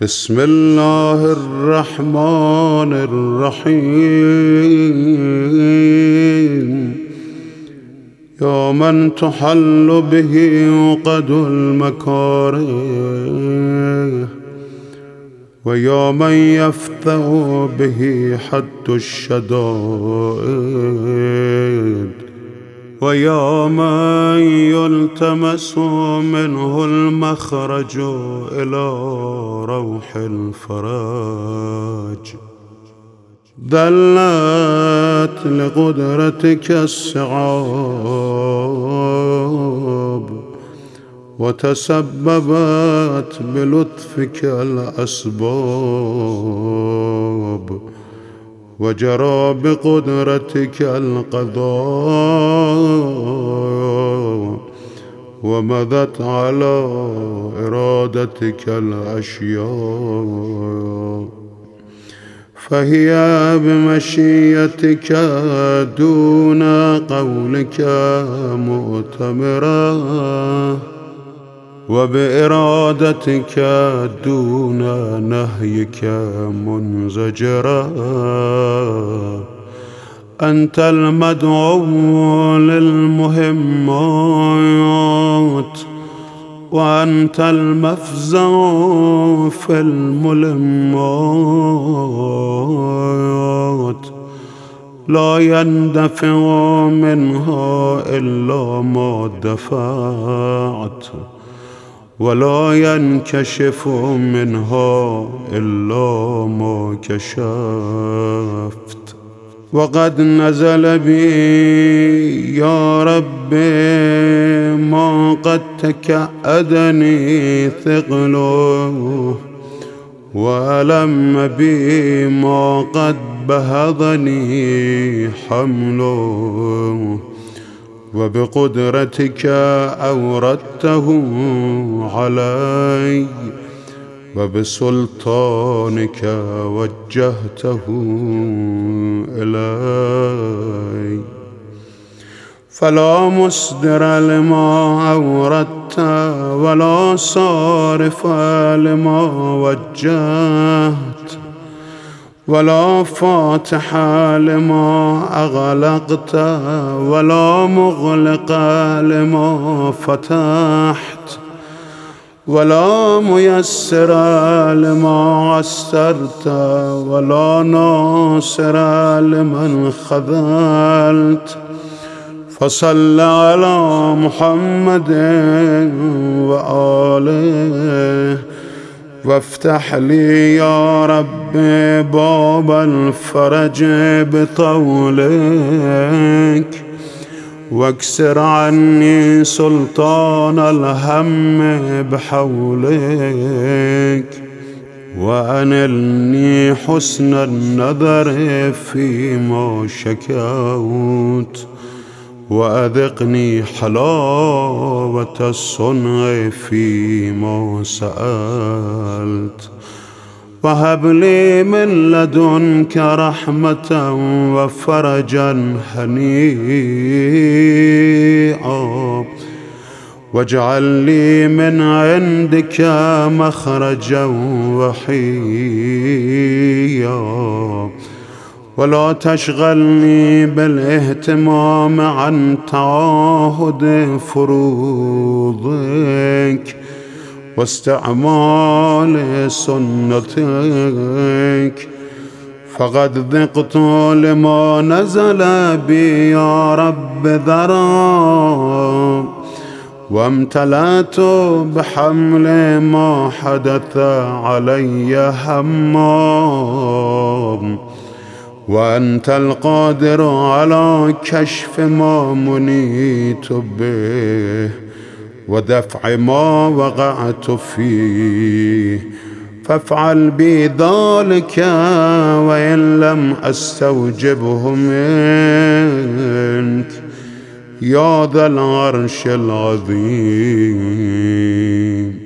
بسم الله الرحمن الرحيم. يا من تحل به عقد المكاره، ويا من يفتح به حد الشدائد، ويا من يلتمس منه المخرج إلى روح الفرج. دلت لقدرتك الصعاب، وتسببت بلطفك الأسباب، وجرى بقدرتك القضاء، ومضت على إرادتك الأشياء، فهي بمشيتك دون قولك مؤتمرة، وبإرادتك دون نهيك منزجرا. أنت المدعو للمهمات، وأنت المفزع في الملمات، لا يندفع منها إلا ما دفعت، ولا ينكشف منها إلا ما كشفت. وقد نزل بي يا ربي ما قد تكأدني ثقله، وألم بي ما قد بهضني حمله، وبقدرتك أوردته علي، وبسلطانك وجهته إلي. فلا مصدر لما أوردت، ولا صارف لما وجهت، ولا فاتح لما أغلقت، ولا مغلق لما فتحت، ولا ميسر لما عسرت، ولا ناصر لمن خذلت. فصل على محمد وآله، وافتح لي يا رب باب الفرج بطولك، واكسر عني سلطان الهم بحولك، وأنلني حسن النظر فيما شكوت، وأذقني حلاوة الصنع فيما سألت. وهب لي من لدنك رحمة وفرجا هنيئا، واجعل لي من عندك مخرجا وحيا، ولا تشغلني بالاهتمام عن تعاهد فروضك واستعمال سنتك. فقد ذقت لما نزل بي يا رب ذرا، وامتلأت بحمل ما حدث علي هما، وأنت القادر على كشف ما منيت به، ودفع ما وقعت فيه. فافعل بي ذلك وإن لم أستوجبه منك يا ذا العرش العظيم.